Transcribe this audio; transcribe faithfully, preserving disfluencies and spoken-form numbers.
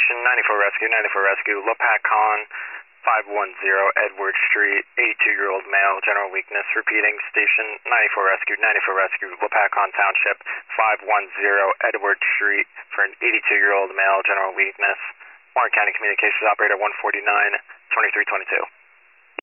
Station ninety-four Rescue, ninety-four Rescue, Lopakon, five one zero Edward Street, eighty-two-year-old male, general weakness. Repeating, Station ninety-four Rescue, ninety-four Rescue, Lopakon Township, five one zero Edward Street for an eighty-two-year-old male, general weakness. Warren County Communications Operator one forty-nine, twenty-three twenty-two.